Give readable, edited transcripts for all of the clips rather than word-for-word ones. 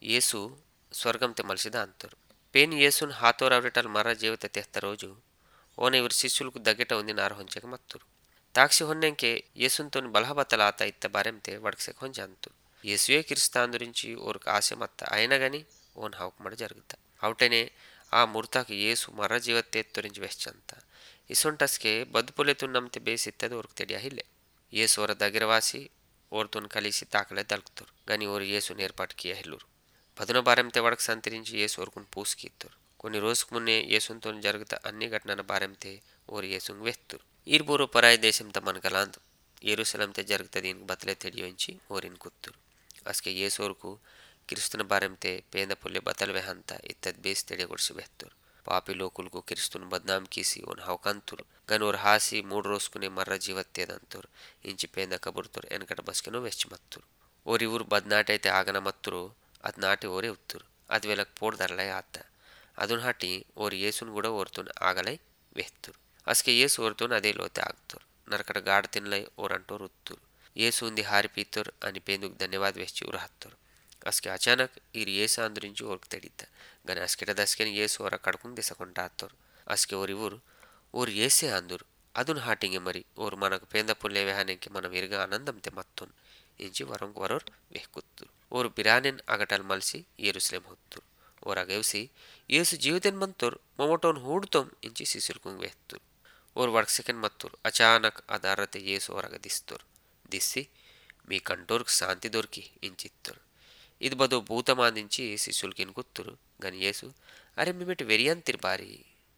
ಯೇಸು ಸ್ವರ್ಗಂತೆ ಮಲಸಿದ ಅಂತರು ಪೇನ್ ಯೇಸುನ್ ಹಾತೋರವರಿಟಲ್ ಮರ ಜೀವಿತ ತೆತ್ತ రోజు ఓన ఇవరు శిష్యులకు దగ్గట ఉంది నారు హొంచెక మత్తురు తాక్షి హొన్నెంకే యేసున్తోని బలహబతలాత ఇత్త బారెంతే వడకసెక హొంజ అంతురు యేసుయే కిరిస్తాందురించి ఓరకు ఆశ మత్త అయినగని ఓన్ హౌకమడ జరుగుత అవుటనే ఆ ముర్తాకు యేసు మర్ర జీవత్తేತ್ತೊರಿಂಚಿ వెశ్చంత ఇసొంటస్కే బదుపులెతున్నమ్తే బేసిత్తది ఓరకు తెడియాహిల్లె యేసు ఓర దగ్గరవాసి ఓర్తోని కలిసి తాకలే దల్కుతురు గని ఓరు యేసుని ఏర్పాటు కియహిల్లురు పదున బారెంతే వడకు సంతరించి యేసు ఓరుకుని పూసుకీత్తురు కొన్ని రోజుకు మున్నే యేసున్తో జరుగుత అన్ని ఘటనల బారెంతే ఓరు యేసుంగ్ వెత్తురు ఈర్బూరు పరాయి దేశంత మనకలాంద్ యెరూషలేంతే జరుగుత దీనికి బతలే తెడియోంచి ఓరిన్ కుత్తురు అస్కే యేసోరుకు కిరిస్తున బారెంతే పేద పుల్లె బతల వెహంత ఇత్తద్ బేస్ తెడియగొడిసి వెత్తురు పాపి లోకులకు కిరిస్తును బద్నాం కీసి ఓన్ హౌకంతురు గన్ ఓర్ హాసి 3 రోజుకునే మర్ర జీవత్తేదంతురు ఇంచి పేద కబురుతురు ఎనకట బస్కెనో వెచ్చిమత్తురు ఓరి ఊరు బద్నాటైతే ಆಗನ మత్తురు అది నాటి ఓరే ఉత్తురు అది వెలక్ పోడ్దర్లై ఆత్త అదున్ హటి ఓరి యేసున్ కూడా ఓర్తున్ ఆగలై వెహ్తురు అస్కే యేసు ఓర్తున్ అదే లోతే ఆగుతురు నరకట గాఢ తినలై ఓరంటోర్ ఉత్తురు యేసు ఉంది హారిపీతురు అని పేందుకు ధన్యవాద వెచ్చి ఉరహత్తురు అస్కే అచానక్ ఈరు యేసు అందురించి ఓర్కు తెడిత గని అస్కెట దస్కెని యేసు ఓర కడుకుని దిసకొంటాత్తురు అస్కే ఓరి ఊరు యేసే అందురు అదున్ హాటింగే మరి ఓరు మనకు పేంద పుల్లే వెహానెంకి మనం ఇరుగా ఆనందంతే మత్తున్ ఇంచి వరంకు వరోర్ వెహ్కుత్తురు ಓರು ಬಿರಾನೆನ್ ಅಗಟಲ್ ಮಲ್ಸಿ ಯೆರೂಸಲೇಮ್ ಹೊತ್ತುರು ಓರಾಗೆವ್ಸಿ ಯೇಸು ಜೀವತೆನ್ ಮಂತೋರ್ ಮೊಮಟೋನ್ ಹೂಡ್ತೊಂ ಇಂಚಿ ಸಿಸಿಲ್ಕುಂಗ್ ವೆಹ್ತುರು ಓರು ವಡ್ಸೆಕೆನ್ ಮತ್ತುರು ಅಚಾನಕ್ ಅದಾರತೆ ಯೇಸು ಹೊರಗ ದಿಸ್ತುರು ದಿಸ್ಸಿ మీ కంటోర్కు శాంతి దొరికి ఇంచిత్తురు ఇది బదో భూతమాందించి శిష్యులకిన్ కుత్తురు గని యేసు అరే మిమెటి వెరియంతిర్ బారి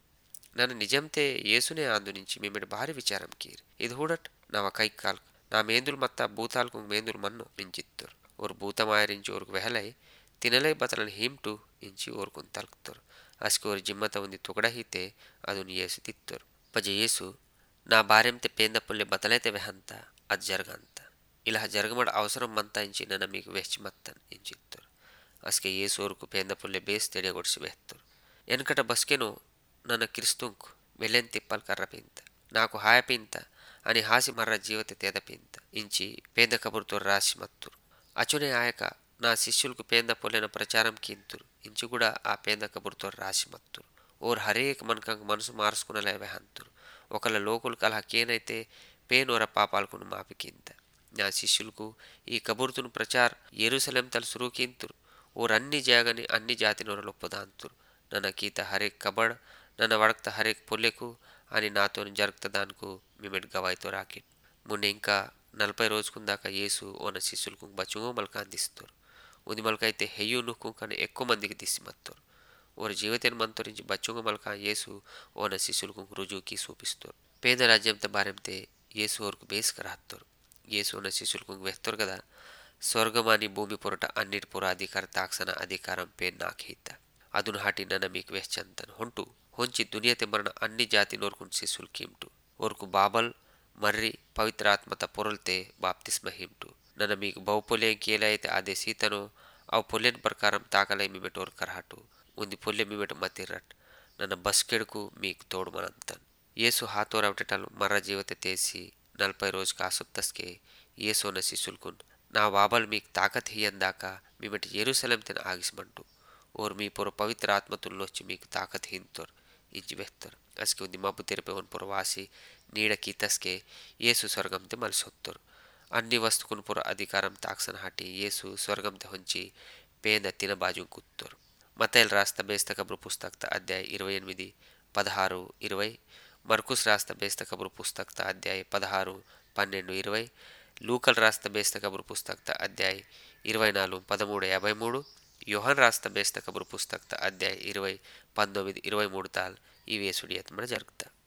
నన్ను నిజంతే యేసునే ఆందునించి మిమెటి భారీ విచారం కీర్ ఇది హూడట్ నవ కైకాల్ నా మేందులు మత్త భూతాలకు మేందులు మన్ను ఇంచిత్తురు ఓరు భూతమాయరించి ఓరుకు వెహలై తినలై బతలని హీమ్టు ఇంచి ఓరుకుని తలుకుతారు అస్కి ఓరు జిమ్మత ఉంది తొగడహితే అదుని యేసు తిత్తురు పజ యేసు నా భార్యంతే పేంద పుల్లె బతలైతే వెహంత అది జరగంత ఇలా జరగమడ అవసరం మంతా ఇంచి నన్న మీకు వెచ్చి మత్తన్ ఇంచిత్తురు అస్కే యేసు ఓరుకు పేంద పుల్లె బేస్ తెడియగొడిసి వెహ్తురు ఎనకట బస్కెను నన్న కిరిస్తుంకు వెళ్ళెన్ తిప్పలు కర్రపింత నాకు హాయపింత అని హాసి మర్ర జీవత తేదపింత ఇంచి పేద కబురుతో రాసి మత్తురు అచునే ఆయక నా శిష్యులకు పేంద పొలెన ప్రచారం కింతురు ఇంచు కూడా ఆ పేంద కబురుతో రాసి మత్తురు ఓర్ హరేక్ మనకంక మనసు మార్చుకునలే వెహంతురు ఒకళ్ళ లోకులు కలహ కేనైతే పేనోర పాపాలకును మాపికింత నా శిష్యులకు ఈ కబురుతును ప్రచార్ యెరూసలేం తల సురుకింతురు ఓర్ అన్ని జాగని అన్ని జాతి నొరలొప్పదాంతురు నన్న కీత హరేక్ కబడ్ నన్న వడక్త హరేక్ పొల్లెకు అని నాతో జరుగుత దానికి మిమెట్ గవాయితో రాకిట్ మొన్న ఇంకా 40 రోజుకుందాకా యేసు ఓన శిష్యులకు బచుంగో మల్క అందిస్తారు ఉది మల్క అయితే హెయ్యు నుక్కు కన్నా ఎక్కువ మందికి దిసి మత్తారు ఓరి జీవితం మంతరించి బచుంగో మల్క యేసు ఓన శిష్యులకు రుజువుకి చూపిస్తారు పేద రాజ్యంతో భార్యంతే యేసు ఓరకు బేసుకరాత్తారు యేసు ఓన శిష్యులకు వెత్తారు కదా స్వర్గమాని భూమి పొరట అన్నిటి పొర అధికార తాక్షణ అధికారం పేరు నాకేత అదును హాటి నన్న మీకు వెచ్చంతను ಹೊಂಟು ಹೊಂಚಿ ದುನಿಯಾ ತೆಂಬರನ ಅన్ని ಜಾತಿ ನೋರ್ಕೊಂಡು ಶಿಶುಲ್ ಕೀಮ್ಟು ಓರ್ಕು ಬಾಬಲ್ ಮರ್ರಿ ಪವಿತ್ರಾತ್ಮತ ಪೊರಲ್ತೆ ಬಾಪ್ತಿಸ್ಮ ಹಿಮ್ಟು ನನ್ನ మీకు బహుపొలెం కేలైతే అదే సీతను అవు పొలెన్ ప్రకారం తాకలై మిమెట ఓర్ కరహటు ఉంది పొల్లె మిమెట మతిరట్ ನನ್ನ బస్కెడుకు మీకు తోడు మనంతన్ యేసు హాతోరవటటలు మర్ర జీవత తేసి 40 రోజు కాసొత్తస్కే యేసోన శిశుల్కున్ నా బాబల్ మీకు తాకత్ హియందాక మిమెట యెరూసలేం తెన ఆగిస్మంటు ఓర్ మీ పొర పవిత్ర ఆత్మతుల్లోచ్చి మీకు తాకత్ హింతోర్ ఇంచి వెత్తర్ అస్కి ఉంది మబ్బు తెరిపే ఒన్ పొరవాసి నీడ కీతస్కే యేసు స్వర్గంతే మలిసొత్తరు అన్ని వస్తుకును పొర అధికారం తాక్సన హటి యేసు స్వర్గంతే ಹೊಂಚಿ పేద తిన బాజు కుత్తరు మతైల్ రాస్త బేస్త కబురు పుస్తకత అధ్యాయ 28 16 20 మర్కుస్ రాస్త బేస్త కబురు పుస్తకత అధ్యాయ 16 12 20 లూకల్ రాస్త బేస్త కబురు పుస్తకత అధ్యాయ 24 13 53 యోహాన్ రాస్త బేస్త కబురు పుస్తకత అధ్యాయ 20 19 23 తాల్ ఈ వేసుడియత్ మన జరుగుతా